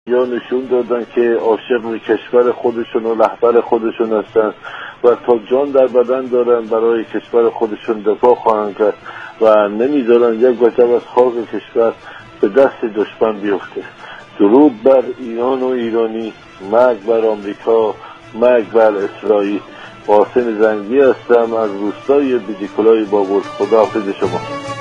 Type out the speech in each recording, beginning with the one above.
یا نشون دادن که عاشق کشور خودشون و رهبر خودشون هستن و تا جان در بدن دارن برای کشور خودشون دفاع خواهند کرد و نمیذارن یک وجب از خاک کشور به دست دشمن بیفته. درود بر ایران و ایرانی، مرگ بر آمریکا، مرگ بر اسرائیل. قاسم زنگی هستم از روستای بیدیکلای بابل. خداحافظ شما.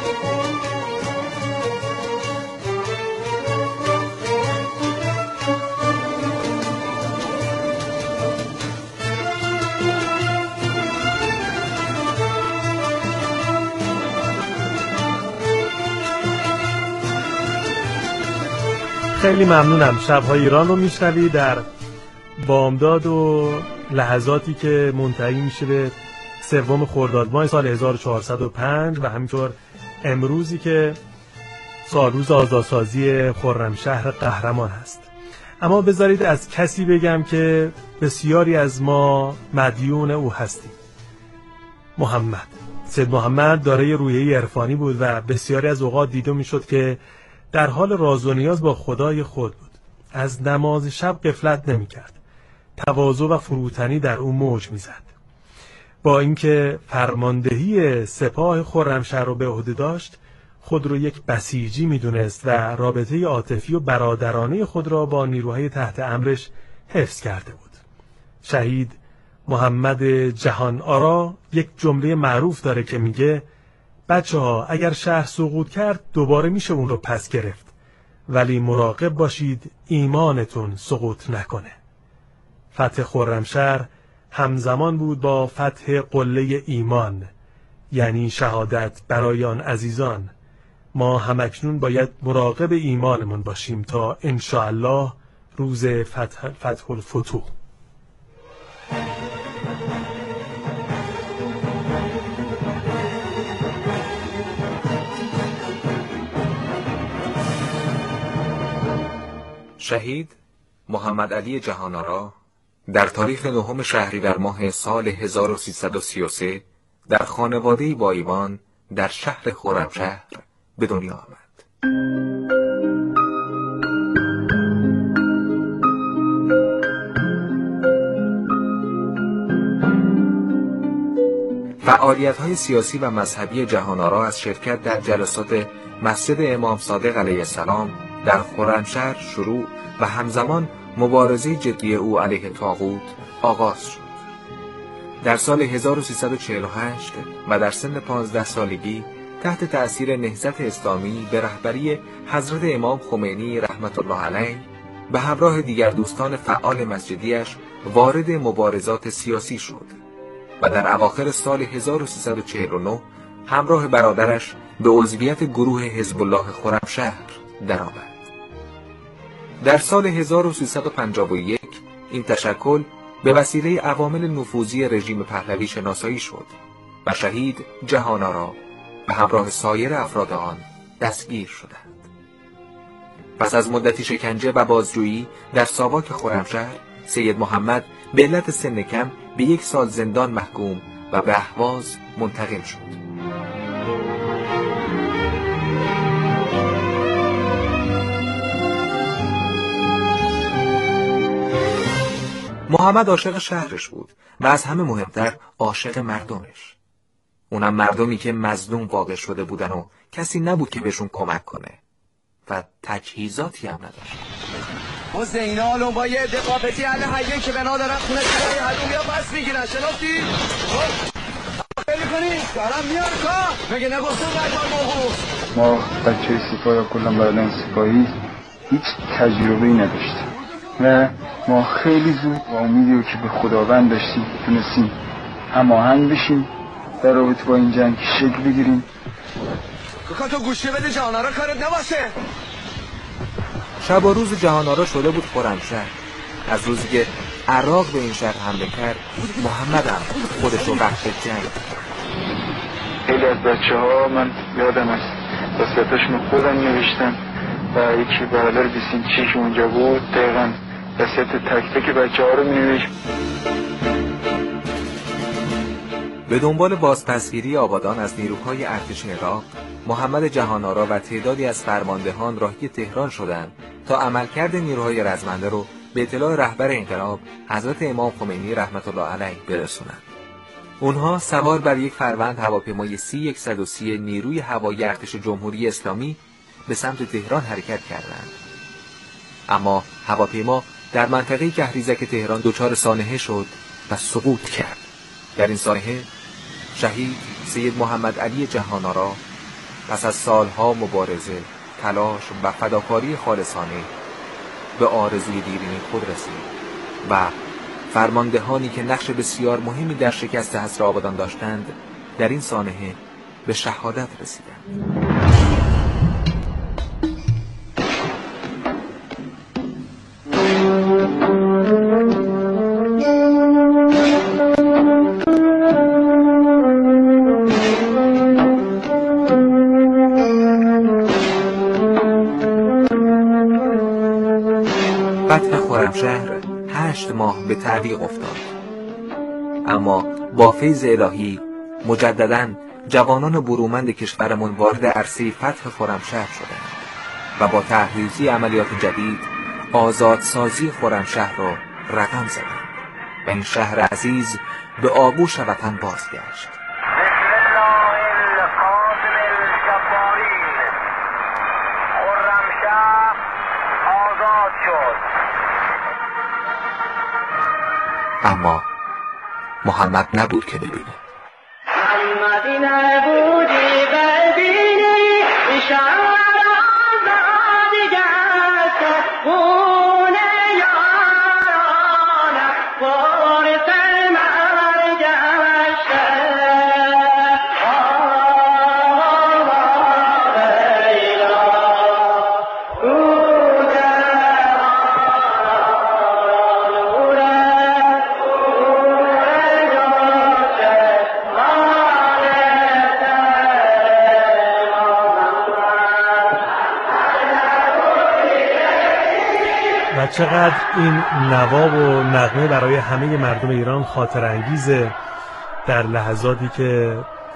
خیلی ممنونم. شب‌های ایران رو میشنوی در بامداد و لحظاتی که منتهی میشه به 3 خرداد ماه سال 1405 و همینطور امروزی که سالروز آزادسازی خرمشهر قهرمان هست. اما بذارید از کسی بگم که بسیاری از ما مدیون او هستیم. محمد. سید محمد دارای روحیه عرفانی بود و بسیاری از اوقات دیده میشد که در حال راز و نیاز با خدای خود بود. از نماز شب غفلت نمی کرد. تواضع و فروتنی در او موج می زد. با اینکه فرماندهی سپاه خرمشهر رو به عهده داشت، خود رو یک بسیجی می دونست و رابطه عاطفی و برادرانه خود را با نیروهای تحت امرش حفظ کرده بود. شهید محمد جهان آرا یک جمله معروف داره که میگه بچه‌ها اگر شهر سقوط کرد دوباره میشه اون رو پس گرفت، ولی مراقب باشید ایمانتون سقوط نکنه. فتح خرمشهر همزمان بود با فتح قله ایمان، یعنی شهادت برای آن عزیزان. ما همکنون باید مراقب ایمانمون باشیم تا انشاءالله روز فتح الفتوح. شهید محمد علی جهان آرا در تاریخ 9 شهریور ماه سال 1333 در خانواده‌ای با ایمان در شهر خرمشهر به دنیا آمد. فعالیت‌های سیاسی و مذهبی جهان آرا از شرکت در جلسات مسجد امام صادق علیه السلام در خرمشهر شروع و همزمان مبارزه جدی او علیه طاغوت آغاز شد. در سال 1348 و در سن 15 سالگی تحت تأثیر نهضت اسلامی به رهبری حضرت امام خمینی رحمت الله علیه به همراه دیگر دوستان فعال مسجدیش وارد مبارزات سیاسی شد و در اواخر سال 1349 همراه برادرش به عضویت گروه حزب الله خرمشهر درآمد. در سال 1351 این تشکل به وسیله عوامل نفوذی رژیم پهلوی شناسایی شد و شهید جهان آرا به همراه سایر افراد آن دستگیر شدند. پس از مدتی شکنجه و بازجویی در ساواک خرمشهر، سید محمد به علت سن کم به 1 سال زندان محکوم و به اهواز منتقل شد. محمد عاشق شهرش بود و از همه مهمتر عاشق مردمش. اونم مردمی که مظلوم واقع شده بودن و کسی نبود که بهشون کمک کنه و تجهیزاتی هم نداشت. حسین آلون با یه دقاقتی علیه که بنا دارن خونه سرای حدومی ها پس میگیرن. شناختی؟ خیلی کنی؟ دارم میار که مگه نگفتون قدر موقوف. ما بچه سپاه یا کلن برادران سپاهی هیچ تجربه‌ای نداشتیم و ما خیلی زود با امیدی که به خداوند داشتیم تونستیم هماهنگ بشیم در رابطه با این جنگ شکل بگیریم. تو گوشی بده جهان آرا کارت نباشه. شب و روز جهان آرا شده بود خرمشهر. از روزی که عراق به این شهر حمله کرد محمد هم خودش رو وقت جنگ. خیلی از بچه ها من یادم است وصیتاشون خودم نوشتم و یکی برادر بیسینچی که اونجا بود دقیقا وصیت تک تک بچه ها رو نوشت. به دنبال بازپسگیری آبادان از نیروهای ارتش عراق، محمد جهان‌آرا و تعدادی از فرماندهان راهی تهران شدند تا عملکرد نیروهای رزمنده رو به اطلاع رهبر انقلاب حضرت امام خمینی رحمت الله علیه برسونند. اونها سوار بر یک فروند هواپیمای C-130 نیروی هوایی ارتش جمهوری اسلامی به سمت تهران حرکت کردند. اما هواپیما در منطقه کهریزک تهران دچار سانحه شد و سقوط کرد. در این سانحه شهید سید محمد علی جهان‌آرا پس از سالها مبارزه، تلاش و فداکاری خالصانه به آرزوی دیرینه خود رسید و فرماندهانی که نقش بسیار مهمی در شکست حصار آبادان داشتند در این سانحه به شهادت رسیدند. فتح خرمشهر 8 ماه به تعویق افتاد، اما با فیض الهی مجدداً جوانان برومند کشورمون وارد عرصه فتح خرمشهر شدند و با تحریزی عملیات جدید آزادسازی خرمشهر را رقم زدند و این شهر عزیز به آغوش وطن بازگشت. اما محمد نبود که ببینه. محمدی نبودی ببینی شهر آزادی گشت خونه یارانم بارت من گشته و چقدر این نوا و نغمه برای همه مردم ایران خاطر انگیزه در لحظاتی که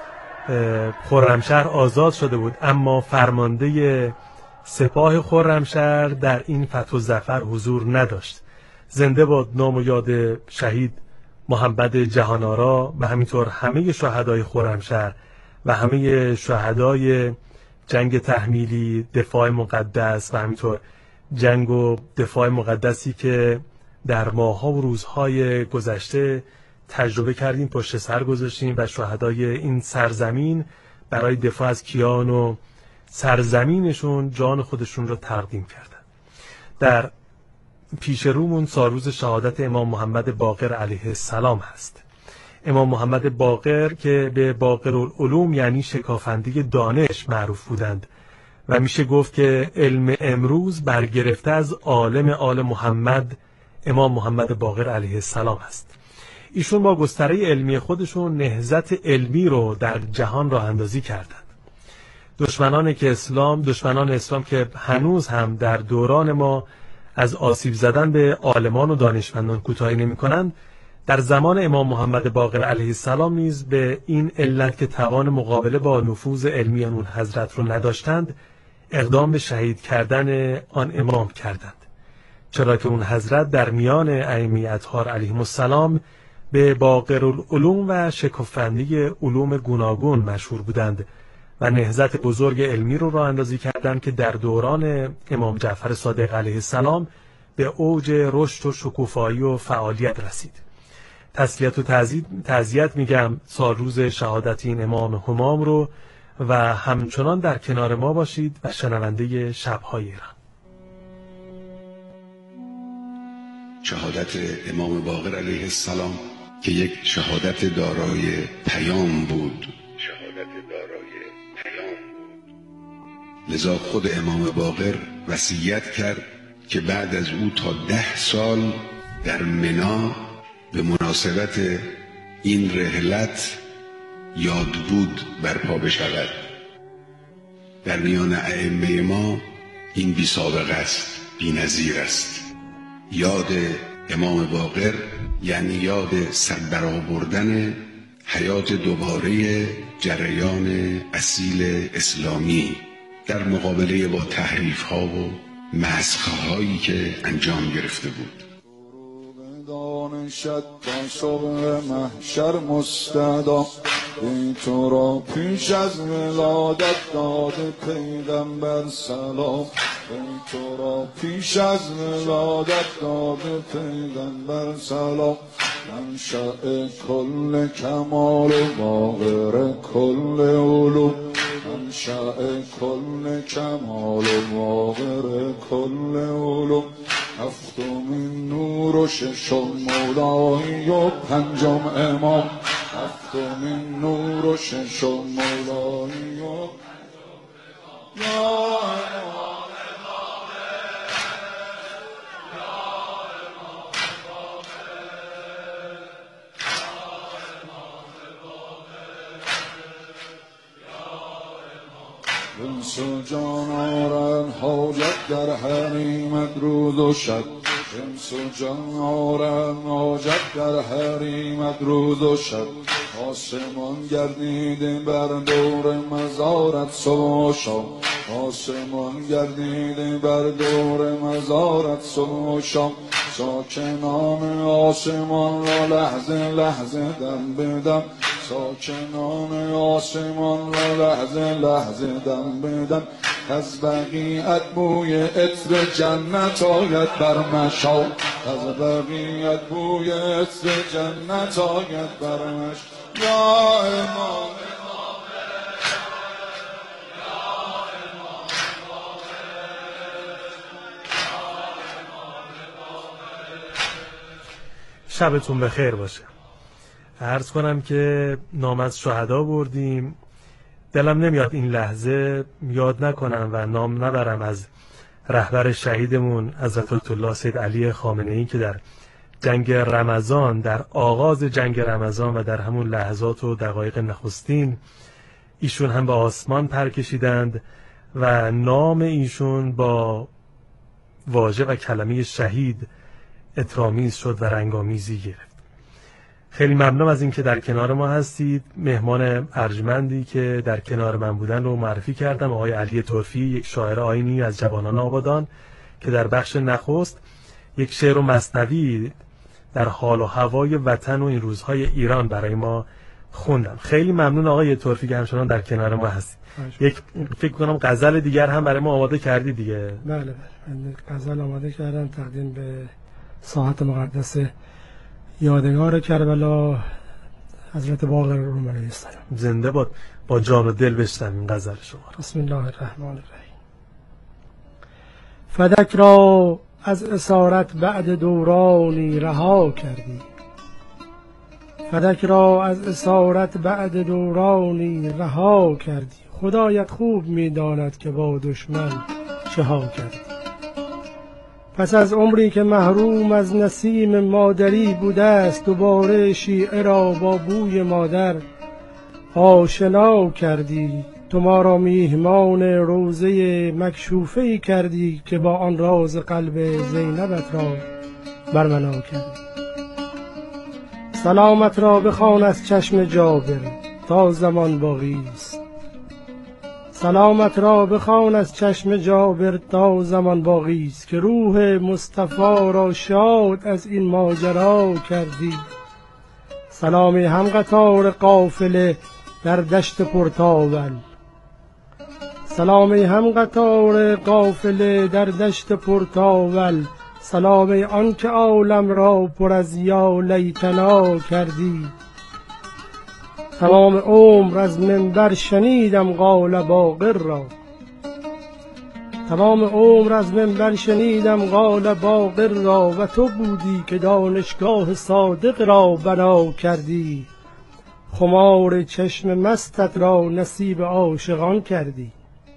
خرمشهر آزاد شده بود، اما فرمانده سپاه خرمشهر در این فتح و ظفر حضور نداشت. زنده باد نام و یاد شهید محمد جهان‌آرا و همینطور همه شهدای خرمشهر و همه شهدای جنگ تحمیلی، دفاع مقدس و همینطور جنگ و دفاع مقدسی که در ماه‌ها و روزهای گذشته تجربه کردیم، پشت سر گذاشتیم و شهدای این سرزمین برای دفاع از کیان و سرزمینشون جان خودشون رو تقدیم کردن. در پیش رومون سالروز شهادت امام محمد باقر علیه السلام هست. امام محمد باقر که به باقرالعلوم یعنی شکافنده دانش معروف بودند و میشه گفت که علم امروز برگرفته از عالم آل محمد امام محمد باقر علیه السلام است. ایشون با گستره علمی خودشون نهضت علمی رو در جهان راه اندازی کردند. دشمنان اسلام که هنوز هم در دوران ما از آسیب زدن به عالمان و دانشمندان کوتاهی نمی‌کنند، در زمان امام محمد باقر علیه السلام نیز به این علت که توان مقابله با نفوذ علمی آن حضرت رو نداشتند، اقدام به شهید کردن آن امام کردند، چرا که اون حضرت در میان ائمه اطهار علیهم السلام به باقرالعلوم و شکافنده علوم گوناگون مشهور بودند و نهضت بزرگ علمی رو راه اندازی کردند که در دوران امام جعفر صادق علیه السلام به اوج رشد و شکوفایی و فعالیت رسید. تسلیت و تعزیت میگم سالروز شهادت این امام همام رو و همچنان در کنار ما باشید و شنونده شب‌های ایران. شهادت امام باقر علیه السلام که یک شهادت دارای پیام بود، لذا خود امام باقر وصیت کرد که بعد از او تا 10 سال در منا به مناسبت این رحلت یاد بود برپا بشود. در میان ائمه ما این بی سابقه است، بی نظیر است. یاد امام باقر یعنی یاد سر برآوردن حیات دوباره جریان اصیل اسلامی در مقابله با تحریف ها و مسخ هایی که انجام گرفته بود. دانشت تا صبح محشر مستدا، ای تو را پیش از ولادت داده پیغمبر سلام، ای تو را پیش از ولادت داده پیغمبر سلام. منشأ کل کمال و باقر کل علوم، منشأ کل کمال و باقر کل علوم. هفتمین نور و ششم مولایی و پنجم امام، هفتمین نور و ششم مولایی و یا انس و جان آرن حاجت در حریمت روز و شب، انس و جان آرن حاجت در حریمت روز و شب. آسمان گردیده بر دور مزارت صبح و شام، آسمان گردیده بر دور مزارت صبح و شام. ساکنان آسمان را لحظه لحظه دم بدم، ساکنان آسمان را لحظه لحظه دم بدم. از بقیت بوی عطر جنت آید بر مشام، از بقیت بوی عطر جنت آید بر مشام. یا امام شبتون بخیر باشه. عرض کنم که نام از شهدا بردیم. دلم نمیاد این لحظه یاد نکنم و نام نبرم از رهبر شهیدمون حضرت آیت الله سید علی خامنه‌ای که در جنگ رمضان، در آغاز جنگ رمضان و در همون لحظات و دقایق نخستین ایشون هم به آسمان پر کشیدند و نام ایشون با واژه و کلمه شهید اطرامیز شد و رنگامیزی گرفت. خیلی ممنونم از اینکه در کنار ما هستید. مهمان ارجمندی که در کنار من بودن رو معرفی کردم، آقای علی طرفی، یک شاعر آیینی از جوانان آبادان که در بخش نخست یک شعر و مثنوی در حال و هوای وطن و این روزهای ایران برای ما خوندم. خیلی ممنون آقای طرفی که همچنان در کنار ما هستید. یک فکر کنم غزل دیگر هم برای ما آماده کردی دیگه. بله بله، من غزل آماده کردم تقدیم به ساحت مقدس یادگار کربلا حضرت باقر روم علیه السلام. زنده باد. با جان و دل بشنویم غزل شما. بسم الله الرحمن الرحیم. فدک را از اسارت بعد دورانی رها کردی، فدک را از اسارت بعد دورانی رها کردی. خدایت خوب می‌داند که با دشمن چه ها کردی. پس از عمری که محروم از نسیم مادری بوده است، دوباره شیعه را با بوی مادر آشنا کردی. تو ما را میهمان روضه مکشوفه‌ای کردی که با آن راز قلب زینبت را برمنا کردی. سلامت را بخوان از چشم جابر تا زمان باقی است، سلامت را بخوان از چشم جابر تا زمان باقی است، که روح مصطفی را شاد از این ماجرا کردی. سلامی هم قطار قافله در دشت پرتاول، سلامی هم قطار قافله در دشت پرتاول. سلامی آن که عالم را پر از یا لیتنا کردی. تمام عمر از منبر شنیدم قال باقر را، تمام عمر از منبر شنیدم قال باقر را. و تو بودی که دانشگاه صادق را بنا کردی. خمار چشم مستت را نصیب عاشقان کردی،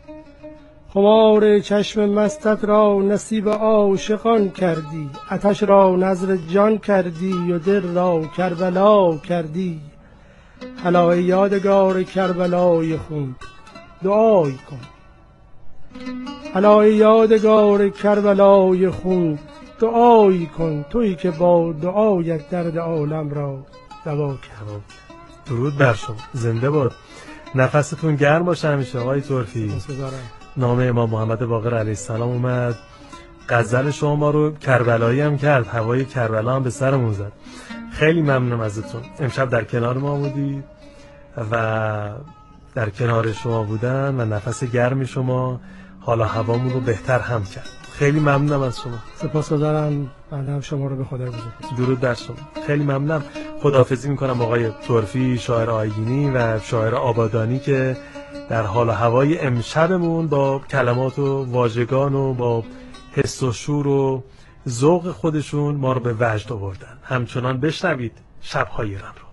خمار چشم مستت را نصیب عاشقان کردی. آتش را نذر جان کردی و دل را کربلا کردی. الا ای یادگار کربلای خون دعای کن، الا ای یادگار کربلای خون دعای کن. تویی که با دعایت درد عالم را دوا کرد. درود بر شما، زنده باد. نفستون گرم باشه همیشه آقای طرفی. نام امام محمد باقر علیه السلام اومد، غزل شما ما رو کربلایی هم کرد، هوای کربلا هم به سرمون زد. خیلی ممنونم ازتون. امشب در کنار ما بودید و در کنار شما بودن و نفس گرم شما حالا هوامون رو بهتر هم کرد. خیلی ممنونم از شما. سپاسگزارم. بنده هم شما رو به خدا بزرگ. درود بر شما. خیلی ممنونم. خداحافظی میکنم آقای طرفی، شاعر آیینی و شاعر آبادانی که در حال و هوای امشبمون با کلمات و واژگان و با حس و شور و ذوق خودشون ما رو به وجد آوردن. همچنان بشنوید شب‌های ایران رو.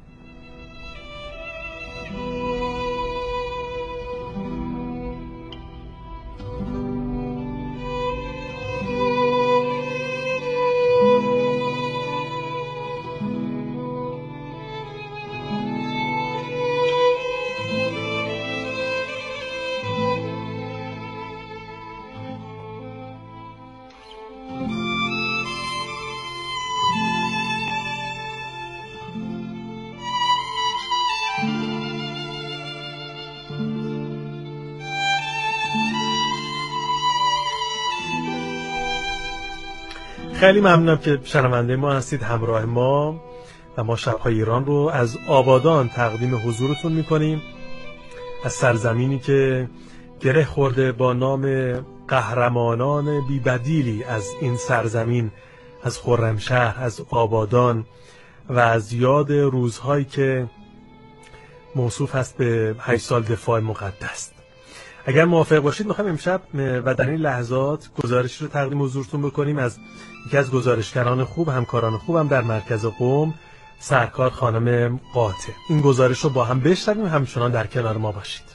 خیلی ممنونم که شنونده ما هستید، همراه ما و ما شب‌های ایران رو از آبادان تقدیم حضورتون میکنیم، از سرزمینی که گره خورده با نام قهرمانان بی‌بدیلی از این سرزمین، از خرمشهر، از آبادان و از یاد روزهایی که موصوف هست به 8 سال دفاع مقدس. اگر موافق باشید میخوایم امشب و در این لحظات گزارشی رو تقدیم حضورتون بکنیم از یکی از گزارشگران خوب، همکاران خوبم در مرکز قم، سرکار خانم قاطع. این گزارش رو با هم بشنویم، همچنان در کنار ما باشید.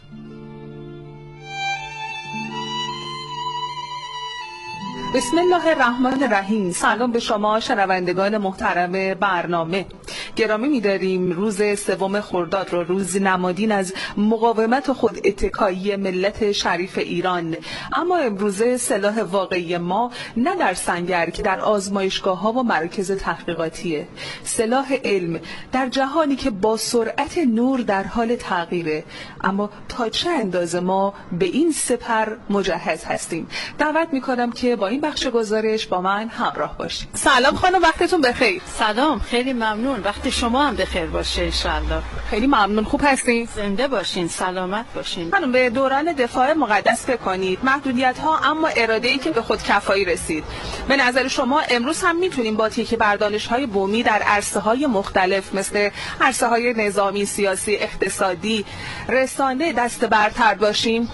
بسم الله الرحمن الرحیم. سلام به شما شنوندگان محترم برنامه. گرامی می‌داریم روز 3 خرداد رو روز نمادین از مقاومت و خود اتکایی ملت شریف ایران، اما امروزه سلاح واقعی ما نه در سنگر که در آزمایشگاه‌ها و مراکز تحقیقاتیه. سلاح علم در جهانی که با سرعت نور در حال تغییره، اما تا چه اندازه ما به این سپر مجهز هستیم. دعوت می‌کنم که با این بخش گزارش با من همراه باشید. سلام خانم، وقتتون بخیر. سلام، خیلی ممنون. وقت شما هم بخیر باشه انشالله. خیلی ممنون. خوب هستین؟ زنده باشین، سلامت باشین. خانم، به دوران دفاع مقدس فکر کنید، محدودیت ها اما اراده ای که به خود کفایی رسید. به نظر شما امروز هم میتونیم با تکیه بر دانش‌های بومی در عرصه‌های مختلف مثل عرصه‌های نظامی، سیاسی، اقتصادی، رسانه دست برتر باشیم؟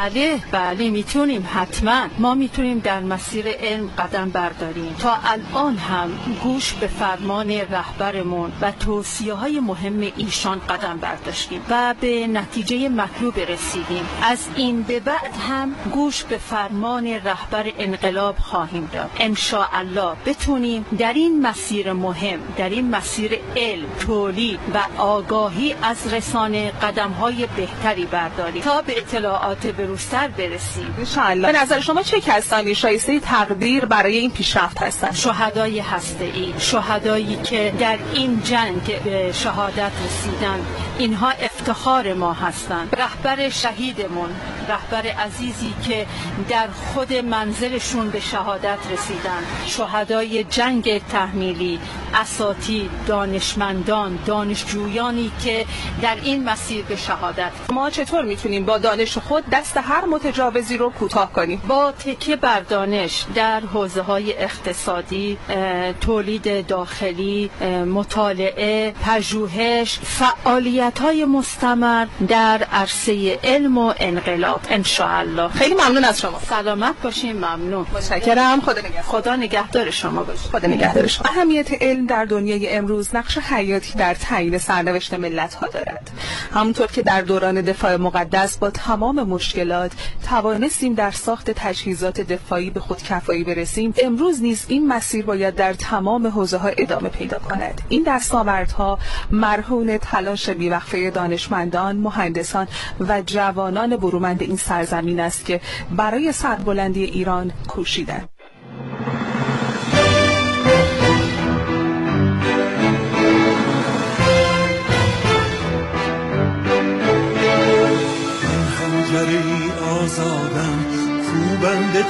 بله میتونیم. حتما ما میتونیم در مسیر علم قدم برداریم. تا الان هم گوش به فرمان رهبرمون و توصیه‌های مهم ایشان قدم برداشتیم و به نتیجه مطلوب رسیدیم. از این به بعد هم گوش به فرمان رهبر انقلاب خواهیم داد. ان شاء الله بتونیم در این مسیر مهم، در این مسیر علم، تولید و آگاهی از رسانه قدم‌های بهتری برداریم تا به اطلاعات بروزتر برسیم انشاءالله. به نظر شما چه کسانی شایسته تقدیر برای این پیشرفت هستند؟ شهدای هسته‌ای، شهدایی که در این جنگ به شهادت رسیدن. اینها افتخار ما هستند. رهبر شهیدمون، رهبر عزیزی که در خود منزلشون به شهادت رسیدن. شهدای جنگ تحمیلی، اساتید، دانشمندان، دانشجویانی که در این مسیر به شهادت. ما چطور میتونیم با دانش خود دست هر متجاوزی رو کوتاه کنیم؟ با تکیه بر دانش در حوزه‌های اقتصادی، تولید داخلی، مطالعه، پژوهش، فعالیت‌های مستمر در عرصه علم و انقلاب انشاءالله. خیلی ممنون از شما. سلامت باشین. ممنون. متشکرم. خدا نگهدار شما باشه. خدا نگهدار شما. اهمیت علم در دنیای امروز نقش حیاتی در تعیین سرنوشت ملت‌ها دارد. همونطور که در دوران دفاع مقدس با تمام مشکلات توانستیم در ساخت تجهیزات دفاعی به خودکفایی برسیم، امروز نیز این مسیر باید در تمام حوزه‌ها ادامه پیدا کند. این دستاوردها مرهون تلاش بی‌وقفه دانشمندان، مهندسان و جوانان برومند این سرزمین است که برای سربلندی ایران کوشیدند.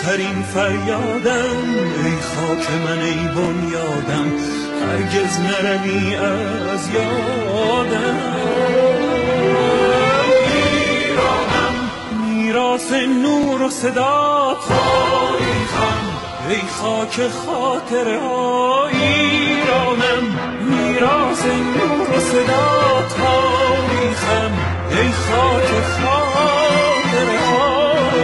آخرین فریادم، ای خاک من ای بنیادم، هرگز نروی از یادم. ایرانم میراث نور و صدا تاریخم، ای خاک خاطره ها. ایرانم میراث نور و صدا تاریخم، ای خاک خاطره ها.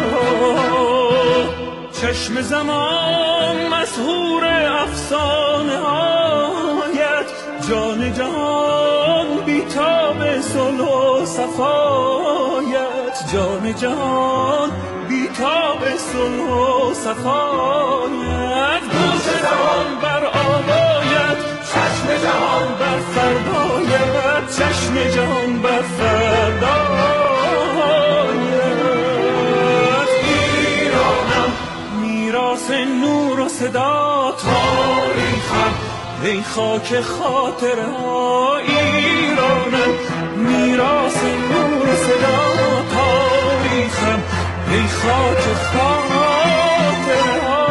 چشم زمان مسحور افسانه هایت، جان جهان بیتاب صلح و صفایت، جان جهان بیتاب صلح و صفایت. گوش زمان بر آوایت، چشم جهان بر فردایت، چشم جهان بر فردایت. ایرانم میراث نور و صدا تاریخم، ای خاک خاطره ها. ایرانم میراث نور و صدا تاریخم، ای خاک خاطره ها.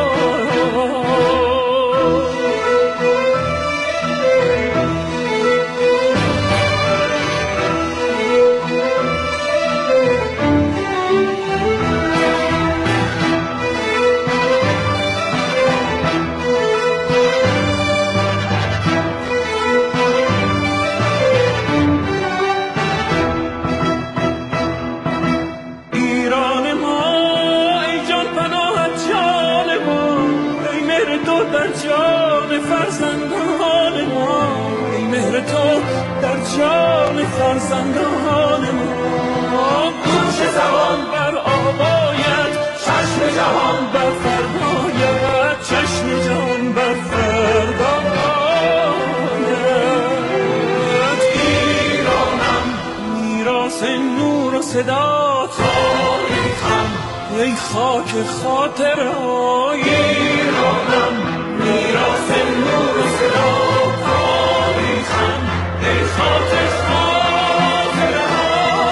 جان فرزندان ما. گوش زبان بر آوایت، چشم جهان بر فردایت، چشم جهان بر فردایت. ایرانم میراث نور و صدا تاریخم، ای خاک خاطره ها. ایرانم میراث نور و صدا تاریخم، ای خاک خاطره ها.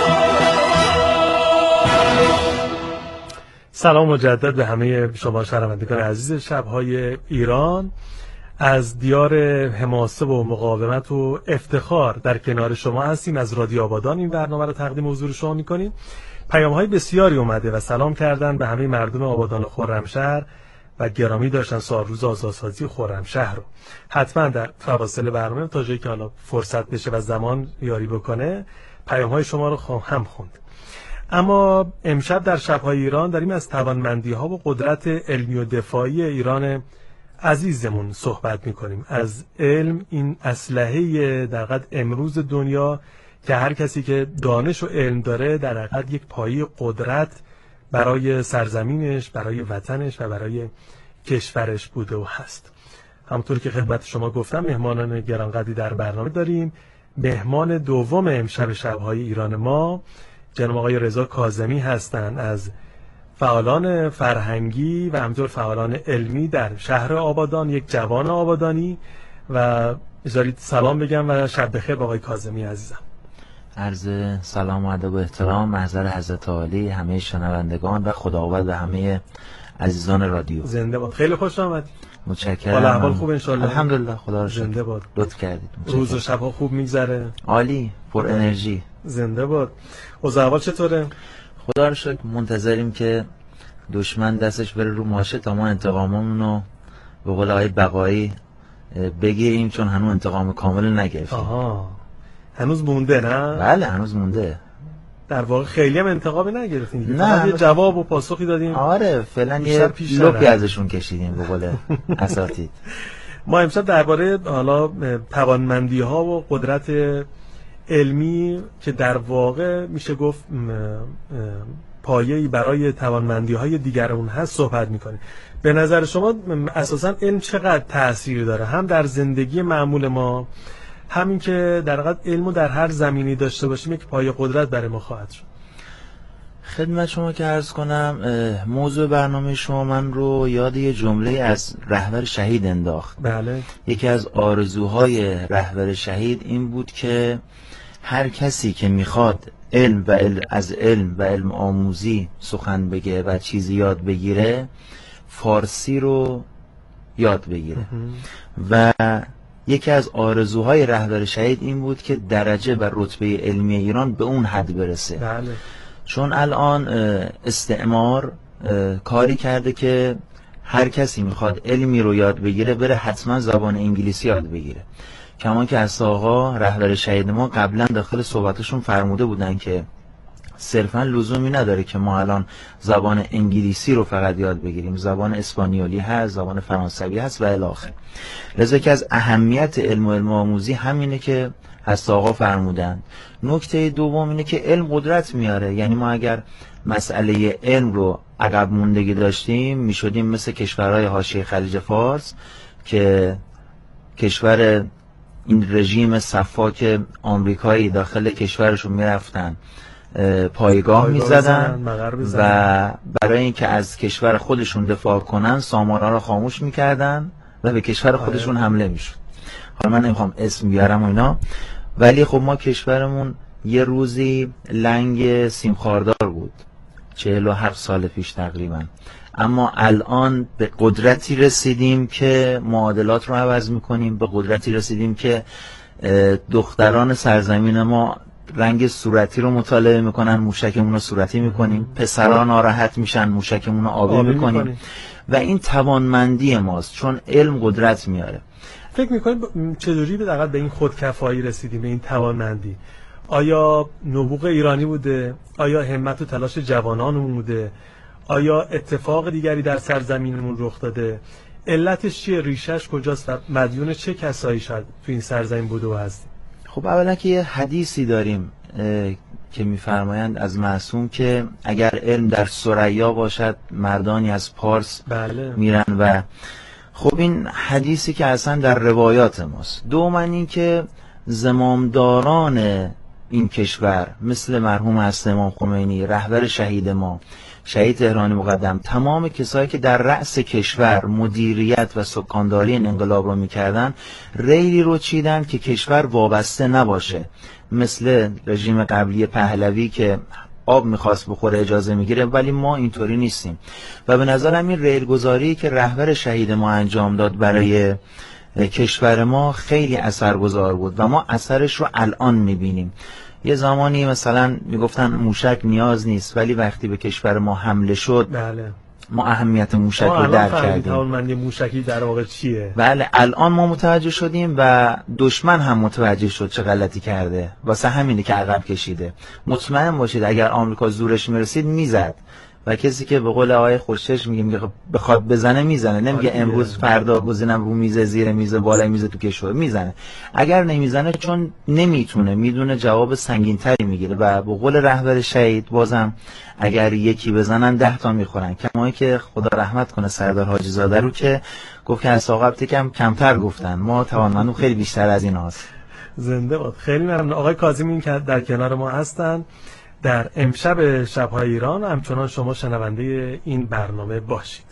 سلام مجدد به همه شما شنوندگان عزیز شب‌های ایران. از دیار حماسه و مقاومت و افتخار در کنار شما هستیم. از رادیو آبادان این برنامه رو تقدیم حضور شما می‌کنیم. پیام‌های بسیاری اومده و سلام کردن به همه مردم آبادان و خرمشهر و گرامی داشتن سال روز آزادسازی خرمشهر رو. حتما در فواصل برنامه تا جایی که حالا فرصت بشه و زمان یاری بکنه پیام‌های شما رو خواهم خوند. اما امشب در شب‌های ایران داریم از توانمندی‌ها و قدرت علمی و دفاعی ایران عزیزمون صحبت می‌کنیم. از علم، این اسلحه در حقیقت امروز دنیا که هر کسی که دانش و علم داره در حقیقت یک پایه قدرت برای سرزمینش، برای وطنش و برای کشورش بوده و هست. همونطور که خدمت شما گفتم مهمانان گرانقدری در برنامه داریم. مهمان دوم امشب شب‌های ایران ما جناب آقای رضا کاظمی هستند، از فعالان فرهنگی و همینطور فعالان علمی در شهر آبادان، یک جوان آبادانی. و بذارید سلام بگم و شب بخیر با آقای کاظمی عزیزم. عرض سلام و ادب و احترام محضر حضرت عالی، همه شنوندگان و خداوند و همه عزیزان رادیو. زنده باد. خیلی خوش آمدید. متشکرم. حال احوال خوب ان شاء الله؟ الحمدلله، خدا رو شکر. زنده باد. لطف کردید. روز و شب‌ها خوب میگذره؟ عالی، پر انرژی. زنده باد. اوضاع احوال چطوره؟ خدا رو شکر. منتظریم که دشمن دستش بره رو ماشه تا ما انتقاممون رو به قول آقای بقایی بگیریم، چون هنوز انتقام کامل نگرفتیم. آها، هنوز مونده نه؟ بله هنوز مونده. در واقع خیلی هم انتقام نگرفتیم، نه یه جواب و پاسخی دادیم. آره فعلا یه لپی ازشون کشیدیم به قول اساتید. ما امشب درباره حالا توانمندی ها و قدرت علمی که در واقع میشه گفت پایه‌ای برای توانمندی های دیگرمون هست صحبت میکنیم. به نظر شما اساساً علم چقدر تأثیر داره هم در زندگی معمول ما، همین که در حقیقت علمو در هر زمینی داشته باشیم یک پایه قدرت برای ما خواهد شد؟ خدمت شما که عرض کنم، موضوع برنامه شما من رو یاد یه جمله از رهبر شهید انداخت. بله. یکی از آرزوهای رهبر شهید این بود که هر کسی که میخواد از علم و علم آموزی سخن بگه و چیزی یاد بگیره فارسی رو یاد بگیره. و یکی از آرزوهای رهبر شهید این بود که درجه و رتبه علمی ایران به اون حد برسه. بله. چون الان استعمار کاری کرده که هر کسی میخواد علمی رو یاد بگیره بره حتما زبان انگلیسی یاد بگیره. کما که از آقا رهبر شهید ما قبلا داخل صحبتشون فرموده بودن که صرفا لزومی نداره که ما الان زبان انگلیسی رو فقط یاد بگیریم، زبان اسپانیولی هست، زبان فرانسوی هست و الی آخر. لذا که از اهمیت علم و علم آموزی همینه که از آقا فرمودن. نکته دوم اینه که علم قدرت میاره. یعنی ما اگر مسئله علم رو عقب موندگی داشتیم میشدیم مثل کشورهای حاشیه خلیج فارس که کشور این رژیم صفاک آمریکایی داخل کشورشون میرفتن پایگاه میزدن و برای اینکه از کشور خودشون دفاع کنن سامان‌ها رو خاموش میکردن و به کشور خودشون حمله میشد. حالا من نمیخوام اسم بیارم و اینا، ولی خب ما کشورمون یه روزی لنگ سیمخاردار بود 47 سال پیش تقریبا، اما الان به قدرتی رسیدیم که معادلات رو عوض میکنیم، به قدرتی رسیدیم که دختران سرزمین ما رنگ صورتی رو مطالعه میکنن، موشکمون رو صورتی میکنیم، پسران ناراحت میشن، موشکمون رو آبی میکنیم و این توانمندی ماست، چون علم قدرت میاره. فکر میکنید چجوری به این خودکفایی رسیدیم، به این توانمندی؟ آیا نبوغ ایرانی بوده؟ آیا همت و تلاش جوانانمون بوده؟ آیا اتفاق دیگری در سرزمینمون رخ داده؟ علتش چیه؟ ریشش کجاست و مدیون چه کسایی شاید تو این سرزمین بوده و هستی؟ خب اولا که یه حدیثی داریم که میفرمایند از معصوم که اگر علم در ثریا باشد مردانی از پارس میرن و خب این حدیثی که اصلا در روایات ماست. دوم این که زمامداران این کشور مثل مرحوم حضرت امام خمینی، رهبر شهید ما، شهید تهرانی مقدم، تمام کسایی که در رأس کشور مدیریت و سکانداری این انقلاب رو میکردن ریلی رو چیدن که کشور وابسته نباشه، مثل رژیم قبلی پهلوی که آب میخواست بخوره اجازه میگیره، ولی ما اینطوری نیستیم. و به نظرم این ریل گذاری که رهبر شهید ما انجام داد برای کشور ما خیلی اثرگذار بود و ما اثرش رو الان میبینیم. یه زمانی مثلا میگفتن موشک نیاز نیست، ولی وقتی به کشور ما حمله شد ما اهمیت موشک رو درک کردیم. توانمندی موشکی در واقع چیه؟ بله الان ما متوجه شدیم و دشمن هم متوجه شد چه غلطی کرده، واسه همینه که عقب کشیده. مطمئن باشید اگر آمریکا زورش میرسید میزد و کسی که به قول آقای خوشچش میگه بخواد بزنه میزنه، نمیگه امروز فردا گزینم رو میز، زیر میز، بالای میز، تو کشور میزنه. اگر نمیزنه چون نمیتونه، میدونه جواب سنگین‌تری میگیره و به قول رهبر شهید بازم اگر یکی بزنن 10 تا میخورن. کمایی که خدا رحمت کنه سردار حاجی زاده رو که گفت که از عاقبت کمتر گفتن، ما توانمندی خیلی بیشتر از این هاست. زنده باد. خیلی ممنون. آقای کاظمی که در کنار ما هستن در امشب شب‌های ایران. همچنان شما شنونده این برنامه باشید.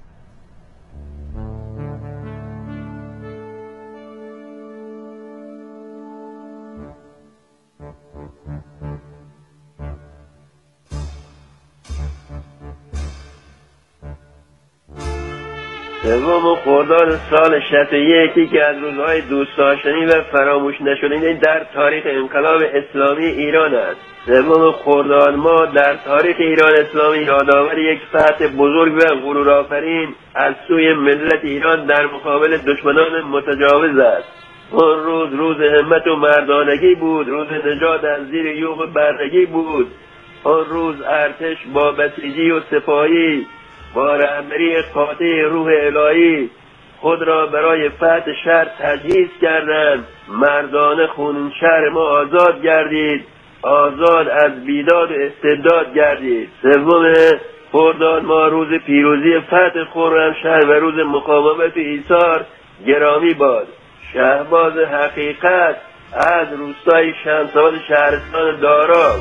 سوم خرداد سال 61 که از روزهای دوست داشتنی و فراموش نشدنی در تاریخ انقلاب اسلامی ایران است. سوم خرداد ما در تاریخ ایران اسلامی یادآور یک فتح بزرگ و غرورآفرین از سوی ملت ایران در مقابل دشمنان متجاوز است. آن روز روز همت و مردانگی بود، روز نجات از زیر یوغ بردگی بود. آن روز ارتش با بسیجی و سپاهی با رهبری قاطع روح الهی خود را برای فتح شهر تجهیز کردند. مردان خونین شهر ما آزاد گردید، آزاد از بیداد و استبداد گردید. سوم خرداد ما روز پیروزی فتح خرمشهر و روز مقاومت ایثار گرامی باد. شهباز حقیقت از روستای شمس‌آباد شهرستان دارا.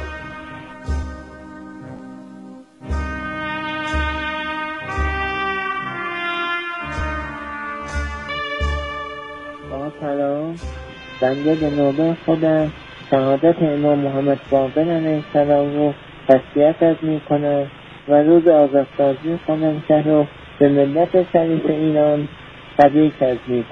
سلام، بنده به نوبه خودم شهادت امام محمد باقر علیه السلام رو تسلیت میکنم و روز آزادسازی خرمشهر رو به ملت شریف ایران تبریک میکنم.